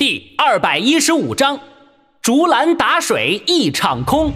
第215章，竹篮打水一场空。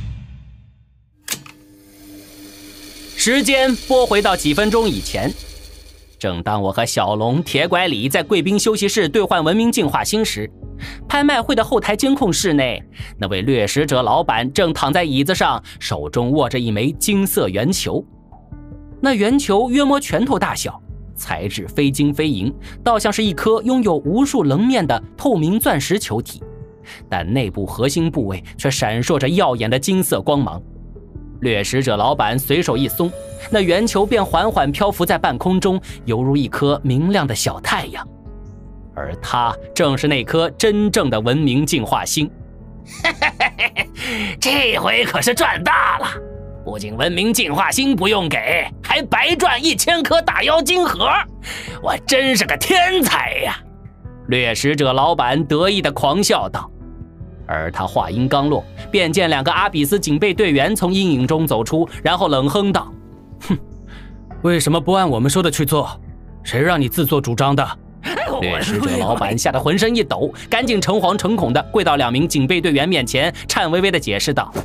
时间拨回到几分钟以前，正当我和小龙、铁拐李在贵宾休息室兑换文明进化星时，拍卖会的后台监控室内，那位掠食者老板正躺在椅子上，手中握着一枚金色圆球。那圆球约摸拳头大小，材质非金非银，倒像是一颗拥有无数棱面的透明钻石球体，但内部核心部位却闪烁着耀眼的金色光芒。掠食者老板随手一松，那圆球便缓缓漂浮在半空中，犹如一颗明亮的小太阳。而它正是那颗真正的文明进化星。 这回可是赚大了，不仅文明进化星不用给，还白赚1000颗大妖金盒，我真是个天才呀！ 掠食者老板得意地狂笑道。而他话音刚落，便见2个阿比斯警备队员从阴影中走出，然后冷哼道：“哼，为什么不按我们说的去做？谁让你自作主张的？”掠食者老板吓得浑身一抖，赶紧诚惶诚恐地跪到2名警备队员面前，颤巍巍地解释道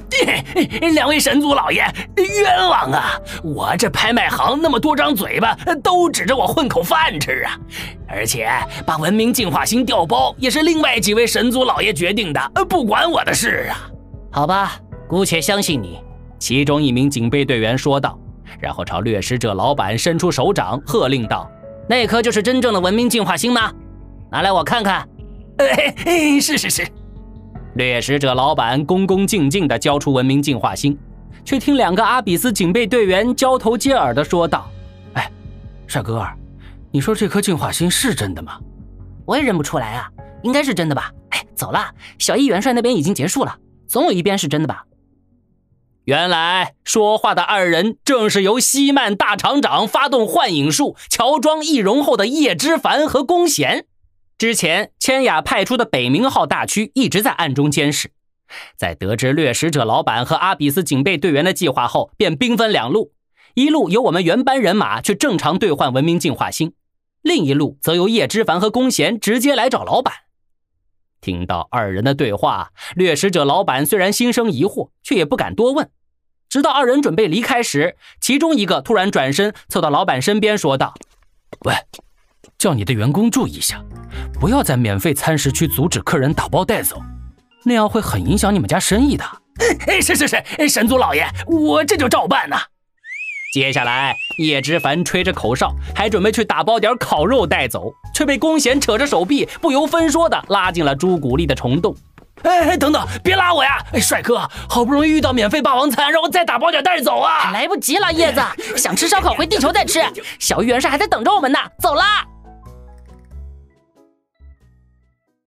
：“2位神族老爷，冤枉啊！我这拍卖行那么多张嘴巴，都指着我混口饭吃啊！而且把文明进化星调包也是另外几位神族老爷决定的，不关我的事啊！” 好吧，姑且相信你。其中一名警备队员说道，然后朝掠食者老板伸出手掌，喝令道：“那颗就是真正的文明进化星吗？拿来我看看。” 是。 掠食者老板恭恭敬敬地交出文明进化星，却听2个阿比斯警备队员交头接耳地说道：“哎，帅哥儿，你说这颗进化星是真的吗？” 我也认不出来啊，应该是真的吧？哎，走了，小易元帅那边已经结束了，总有一边是真的吧？ 原来说话的2人正是由西曼大厂长发动幻影术乔装易容后的叶之凡和弓弦。之前千雅派出的北冥号大区一直在暗中监视，在得知掠食者老板和阿比斯警备队员的计划后，便兵分2路，一路由我们原班人马去正常兑换文明进化星，另一路则由叶之凡和弓弦直接来找老板。听到2人的对话，掠食者老板虽然心生疑惑，却也不敢多问。直到2人准备离开时，其中一个突然转身凑到老板身边说道：“喂，叫你的员工注意一下，不要在免费餐食区阻止客人打包带走，那样会很影响你们家生意的。” 是，神族老爷，我这就照办呐。 接下来叶之凡吹着口哨，还准备去打包点烤肉带走，却被弓弦扯着手臂不由分说的拉进了朱古力的虫洞。 等等，别拉我呀！帅哥，好不容易遇到免费霸王餐，让我再打包点带走啊！ 来不及了，叶子，想吃烧烤回地球再吃，小玉元帅还在等着我们呢，走啦！